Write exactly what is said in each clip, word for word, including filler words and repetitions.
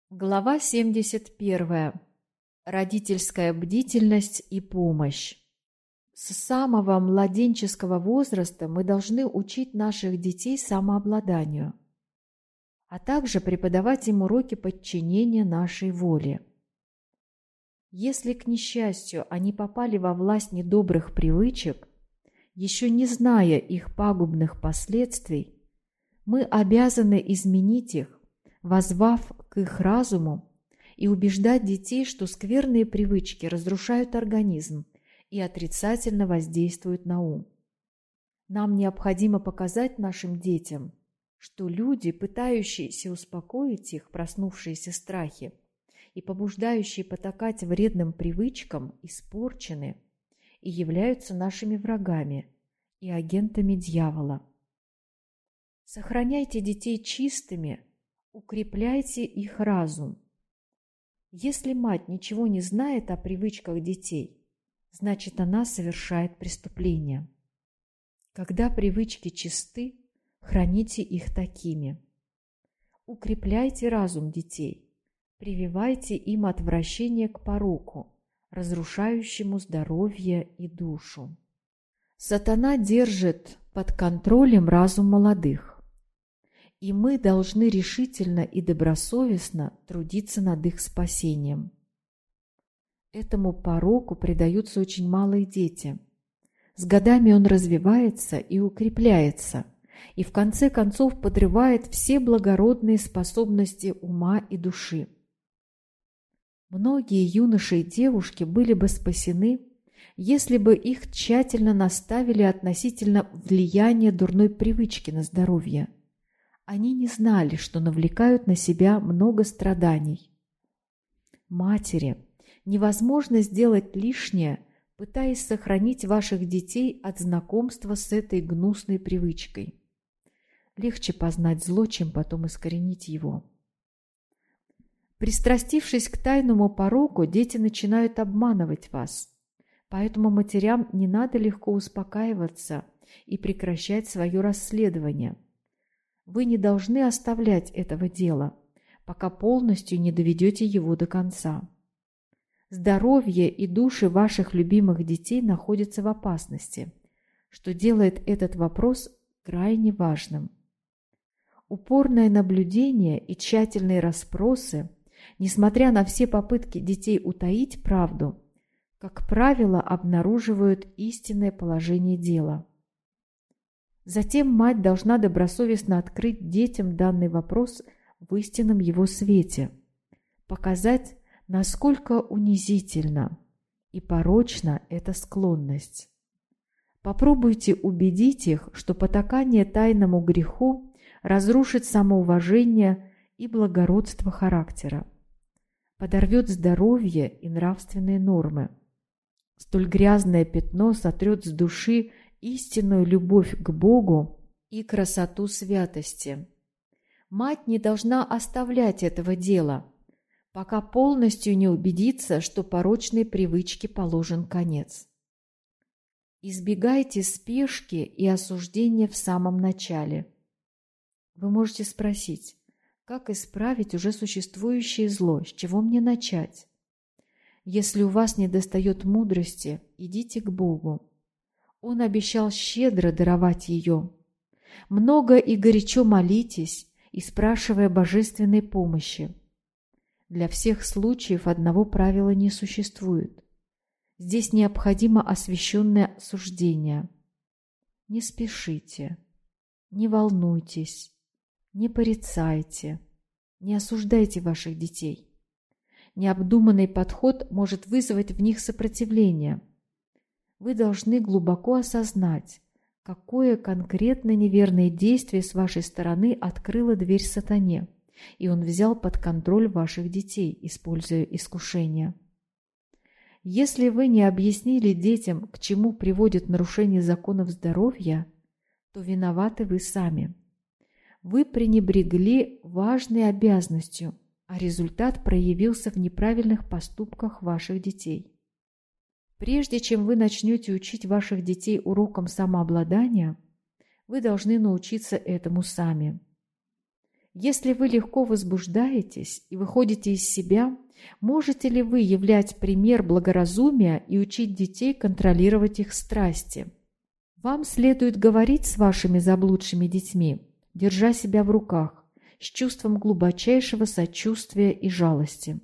Глава семьдесят первая. Родительская бдительность и помощь. С самого младенческого возраста мы должны учить наших детей самообладанию, а также преподавать им уроки подчинения нашей воле. Если, к несчастью, они попали во власть недобрых привычек, еще не зная их пагубных последствий, мы обязаны изменить их, воззвав к их разуму, и убеждать детей, что скверные привычки разрушают организм и отрицательно воздействуют на ум. Нам необходимо показать нашим детям, что люди, пытающиеся успокоить их проснувшиеся страхи и побуждающие потакать вредным привычкам, испорчены и являются нашими врагами и агентами дьявола. Сохраняйте детей чистыми, укрепляйте их разум. Если мать ничего не знает о привычках детей, значит, она совершает преступление. Когда привычки чисты, храните их такими. Укрепляйте разум детей, прививайте им отвращение к пороку, разрушающему здоровье и душу. Сатана держит под контролем разум молодых, и мы должны решительно и добросовестно трудиться над их спасением. Этому пороку предаются очень малые дети. С годами он развивается и укрепляется, и в конце концов подрывает все благородные способности ума и души. Многие юноши и девушки были бы спасены, если бы их тщательно наставили относительно влияния дурной привычки на здоровье. Они не знали, что навлекают на себя много страданий. Матери, невозможно сделать лишнее, пытаясь сохранить ваших детей от знакомства с этой гнусной привычкой. Легче познать зло, чем потом искоренить его. Пристрастившись к тайному пороку, дети начинают обманывать вас. Поэтому матерям не надо легко успокаиваться и прекращать свое расследование. Вы не должны оставлять этого дела, пока полностью не доведете его до конца. Здоровье и души ваших любимых детей находятся в опасности, что делает этот вопрос крайне важным. Упорное наблюдение и тщательные расспросы, несмотря на все попытки детей утаить правду, как правило, обнаруживают истинное положение дела. Затем мать должна добросовестно открыть детям данный вопрос в истинном его свете, показать, насколько унизительна и порочна эта склонность. Попробуйте убедить их, что потакание тайному греху разрушит самоуважение и благородство характера, подорвет здоровье и нравственные нормы. Столь грязное пятно сотрет с души истинную любовь к Богу и красоту святости. Мать не должна оставлять этого дела, пока полностью не убедится, что порочной привычке положен конец. Избегайте спешки и осуждения в самом начале. Вы можете спросить, как исправить уже существующее зло, с чего мне начать? Если у вас недостает мудрости, идите к Богу. Он обещал щедро даровать ее. Много и горячо молитесь и спрашивая божественной помощи. Для всех случаев одного правила не существует. Здесь необходимо освященное суждение. Не спешите, не волнуйтесь, не порицайте, не осуждайте ваших детей. Необдуманный подход может вызвать в них сопротивление. Вы должны глубоко осознать, какое конкретно неверное действие с вашей стороны открыло дверь сатане, и он взял под контроль ваших детей, используя искушение. Если вы не объяснили детям, к чему приводит нарушение законов здоровья, то виноваты вы сами. Вы пренебрегли важной обязанностью, а результат проявился в неправильных поступках ваших детей. Прежде чем вы начнете учить ваших детей урокам самообладания, вы должны научиться этому сами. Если вы легко возбуждаетесь и выходите из себя, можете ли вы являть пример благоразумия и учить детей контролировать их страсти? Вам следует говорить с вашими заблудшими детьми, держа себя в руках, с чувством глубочайшего сочувствия и жалости.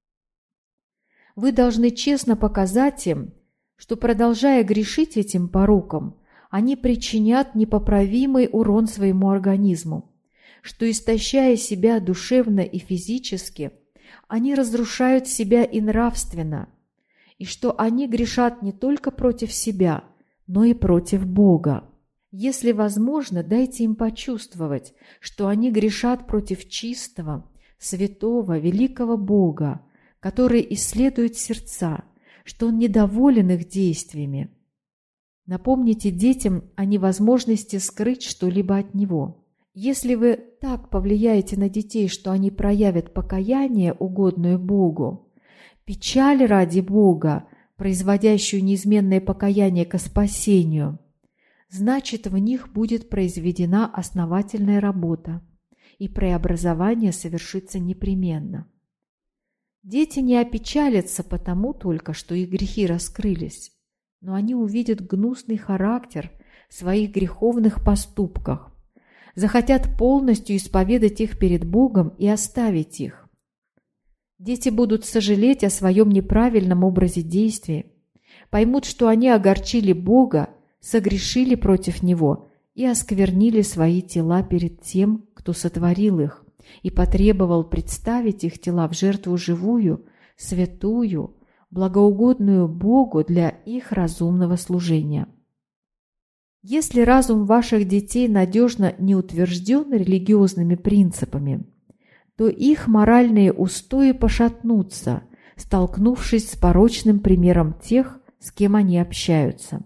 Вы должны честно показать им, что, продолжая грешить этим пороком, они причинят непоправимый урон своему организму, что, истощая себя душевно и физически, они разрушают себя и нравственно, и что они грешат не только против себя, но и против Бога. Если возможно, дайте им почувствовать, что они грешат против чистого, святого, великого Бога, который исследует сердца, что Он недоволен их действиями. Напомните детям о невозможности скрыть что-либо от Него. Если вы так повлияете на детей, что они проявят покаяние, угодное Богу, печаль ради Бога, производящую неизменное покаяние ко спасению, значит, в них будет произведена основательная работа, и преобразование совершится непременно. Дети не опечалятся потому только, что их грехи раскрылись, но они увидят гнусный характер своих греховных поступков, захотят полностью исповедать их перед Богом и оставить их. Дети будут сожалеть о своем неправильном образе действия, поймут, что они огорчили Бога, согрешили против Него и осквернили свои тела перед тем, кто сотворил их, и потребовал представить их тела в жертву живую, святую, благоугодную Богу для их разумного служения. Если разум ваших детей надежно не утвержден религиозными принципами, то их моральные устои пошатнутся, столкнувшись с порочным примером тех, с кем они общаются.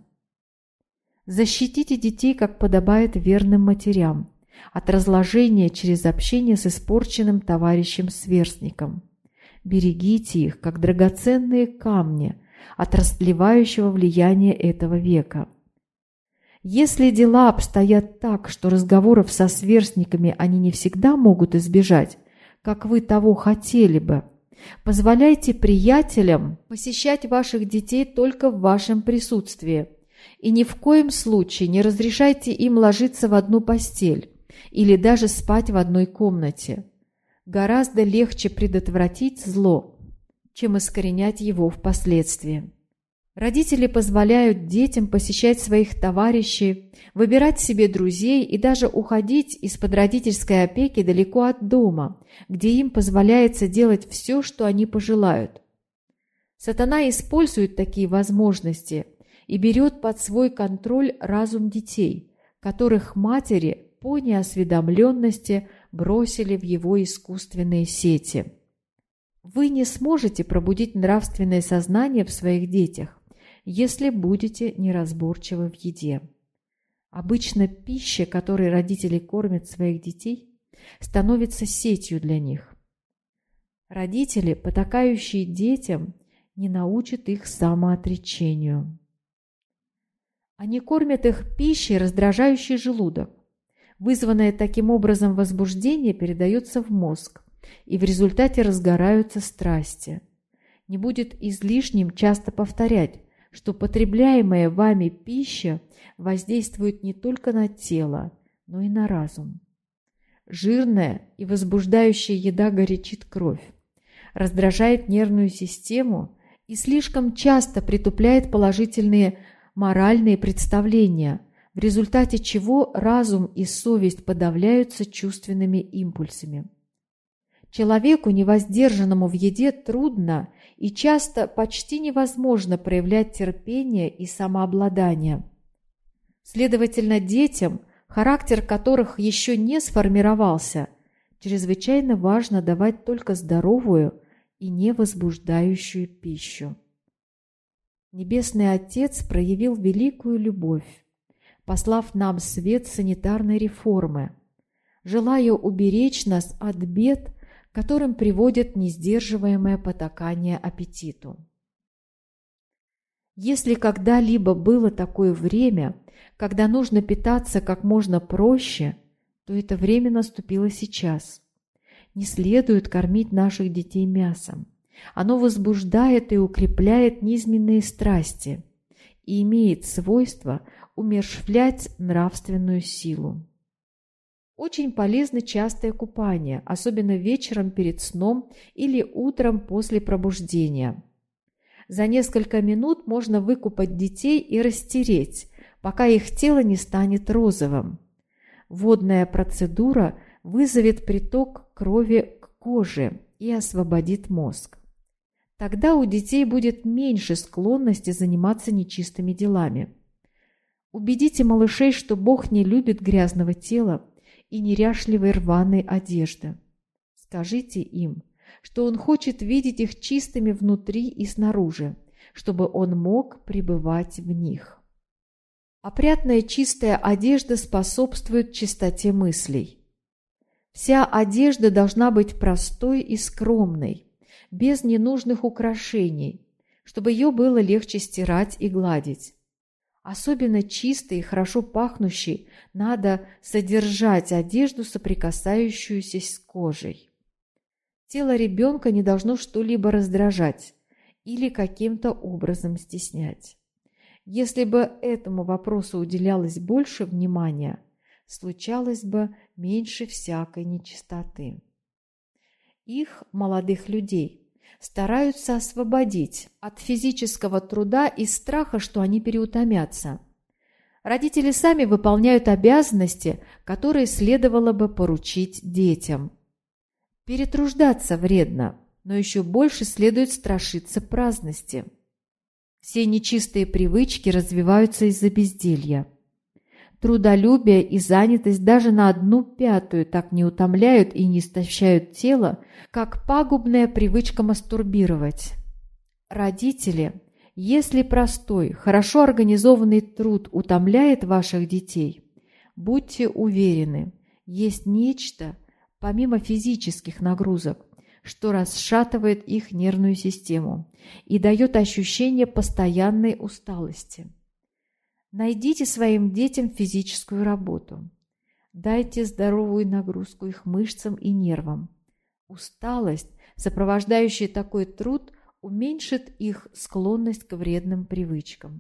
Защитите детей, как подобает верным матерям, от разложения через общение с испорченным товарищем-сверстником. Берегите их, как драгоценные камни, от растлевающего влияния этого века. Если дела обстоят так, что разговоров со сверстниками они не всегда могут избежать, как вы того хотели бы, позволяйте приятелям посещать ваших детей только в вашем присутствии, и ни в коем случае не разрешайте им ложиться в одну постель или даже спать в одной комнате. Гораздо легче предотвратить зло, чем искоренять его впоследствии. Родители позволяют детям посещать своих товарищей, выбирать себе друзей и даже уходить из-под родительской опеки далеко от дома, где им позволяется делать все, что они пожелают. Сатана использует такие возможности и берет под свой контроль разум детей, которых матери по неосведомленности бросили в его искусственные сети. Вы не сможете пробудить нравственное сознание в своих детях, если будете неразборчивы в еде. Обычно пища, которой родители кормят своих детей, становится сетью для них. Родители, потакающие детям, не научат их самоотречению. Они кормят их пищей, раздражающей желудок. Вызванное таким образом возбуждение передается в мозг, и в результате разгораются страсти. Не будет излишним часто повторять, что потребляемая вами пища воздействует не только на тело, но и на разум. Жирная и возбуждающая еда горячит кровь, раздражает нервную систему и слишком часто притупляет положительные моральные представления, в результате чего разум и совесть подавляются чувственными импульсами. Человеку, невоздержанному в еде, трудно и часто почти невозможно проявлять терпение и самообладание. Следовательно, детям, характер которых еще не сформировался, чрезвычайно важно давать только здоровую и невозбуждающую пищу. Небесный Отец проявил великую любовь, послав нам свет санитарной реформы, желая уберечь нас от бед, которым приводит несдерживаемое потакание аппетиту. Если когда-либо было такое время, когда нужно питаться как можно проще, то это время наступило сейчас. Не следует кормить наших детей мясом. Оно возбуждает и укрепляет низменные страсти и имеет свойство умерщвлять нравственную силу. Очень полезно частое купание, особенно вечером перед сном или утром после пробуждения. За несколько минут можно выкупать детей и растереть, пока их тело не станет розовым. Водная процедура вызовет приток крови к коже и освободит мозг. Тогда у детей будет меньше склонности заниматься нечистыми делами. Убедите малышей, что Бог не любит грязного тела и неряшливой рваной одежды. Скажите им, что Он хочет видеть их чистыми внутри и снаружи, чтобы Он мог пребывать в них. Опрятная чистая одежда способствует чистоте мыслей. Вся одежда должна быть простой и скромной, без ненужных украшений, чтобы ее было легче стирать и гладить. Особенно чистой и хорошо пахнущей надо содержать одежду, соприкасающуюся с кожей. Тело ребенка не должно что-либо раздражать или каким-то образом стеснять. Если бы этому вопросу уделялось больше внимания, случалось бы меньше всякой нечистоты. Их, молодых людей, стараются освободить от физического труда и страха, что они переутомятся. Родители сами выполняют обязанности, которые следовало бы поручить детям. Перетруждаться вредно, но еще больше следует страшиться праздности. Все нечистые привычки развиваются из-за безделья. Трудолюбие и занятость даже на одну пятую так не утомляют и не истощают тело, как пагубная привычка мастурбировать. Родители, если простой, хорошо организованный труд утомляет ваших детей, будьте уверены, есть нечто, помимо физических нагрузок, что расшатывает их нервную систему и дает ощущение постоянной усталости. Найдите своим детям физическую работу. Дайте здоровую нагрузку их мышцам и нервам. Усталость, сопровождающая такой труд, уменьшит их склонность к вредным привычкам.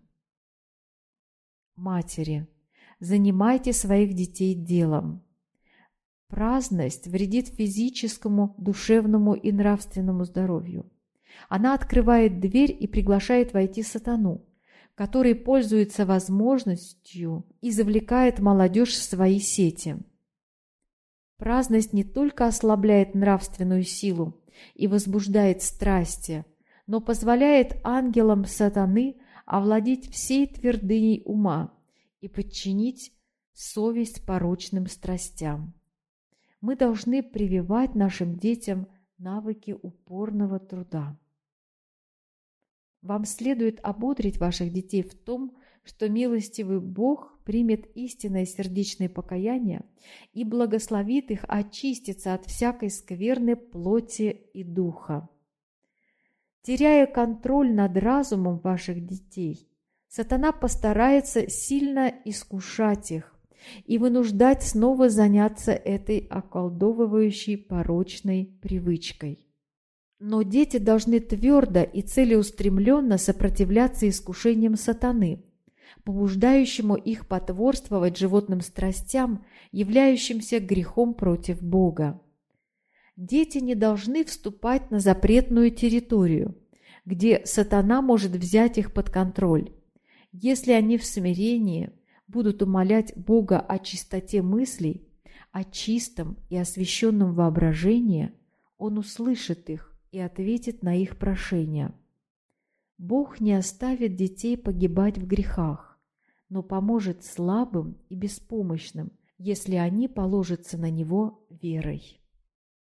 Матери, занимайте своих детей делом. Праздность вредит физическому, душевному и нравственному здоровью. Она открывает дверь и приглашает войти сатану, который пользуется возможностью и завлекает молодежь в свои сети. Праздность не только ослабляет нравственную силу и возбуждает страсти, но позволяет ангелам сатаны овладеть всей твердыней ума и подчинить совесть порочным страстям. Мы должны прививать нашим детям навыки упорного труда. Вам следует ободрить ваших детей в том, что милостивый Бог примет истинное сердечное покаяние и благословит их очиститься от всякой скверны плоти и духа. Теряя контроль над разумом ваших детей, сатана постарается сильно искушать их и вынуждать снова заняться этой околдовывающей порочной привычкой. Но дети должны твердо и целеустремленно сопротивляться искушениям сатаны, побуждающему их потворствовать животным страстям, являющимся грехом против Бога. Дети не должны вступать на запретную территорию, где сатана может взять их под контроль. Если они в смирении будут умолять Бога о чистоте мыслей, о чистом и освященном воображении, Он услышит их и ответит на их прошения. Бог не оставит детей погибать в грехах, но поможет слабым и беспомощным, если они положатся на Него верой.